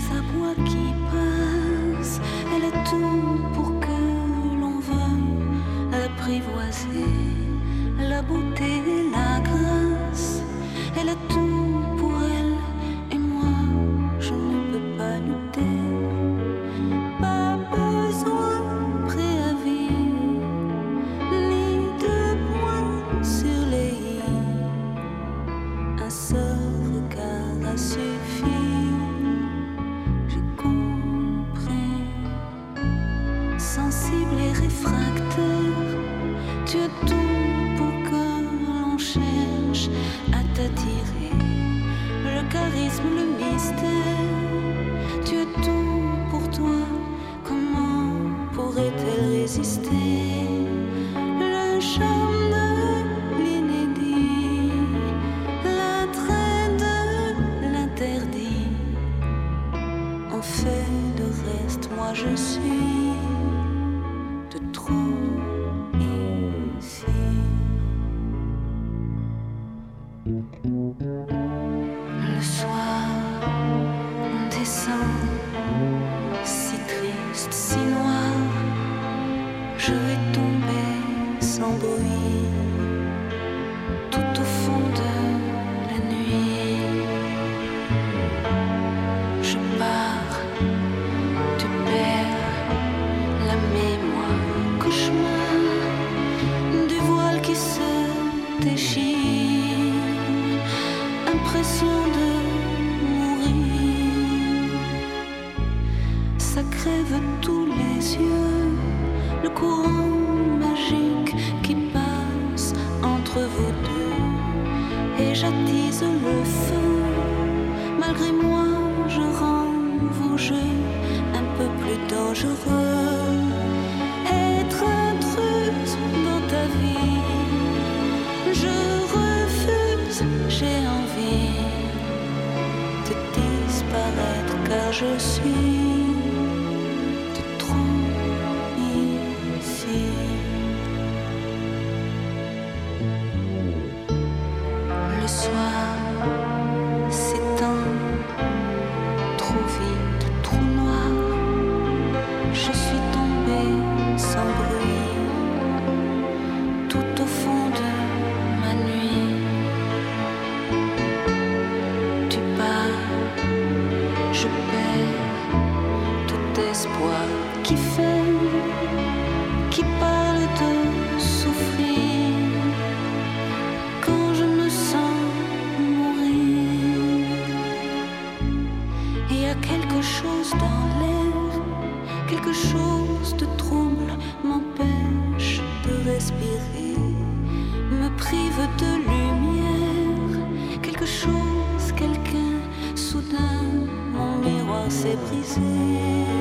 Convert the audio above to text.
aboie qui passe, elle a tout pour que l'on veuille l'apprivoiser, la beauté et la grâce, elle a tout pour elle et moi je ne peux pas lutter. Pas besoin préavis ni de points sur les i, un seul regard a suffi. J'ai compris, sensible et réfractaire, tu as tout pour que l'on cherche à t'attirer, le charisme, le mystère, tu as tout pour toi, comment pourrait-elle résister? Le charme de l'inédit, l'attrait de l'interdit, en fait de reste moi je suis de trop ici. Le soir descend, si triste, si noir, je vais tomber sans bruit, tout au fond de la nuit. Je pars, tu perds la mémoire, cauchemar du voile qui se déchire, impression de mourir. Ça crève tous les yeux, le courant magique qui passe entre vous deux, et j'attise le feu. Malgré moi, je rends vos jeux un peu plus dangereux. Être intruse dans ta vie, je refuse, j'ai envie de disparaître car je suis de trop ici. Le soir s'étend, trop vite, trop noir, je suis tombée sans bruit, tout au fond de ma nuit. Tu pars, je perds tout espoir qui fait, qui parle de souffrir quand je me sens mourir. Il y a quelque chose dans l'air, quelque chose de trouble m'empêche de respirer, me prive de lumière, quelque chose, quelqu'un, soudain mon miroir s'est brisé.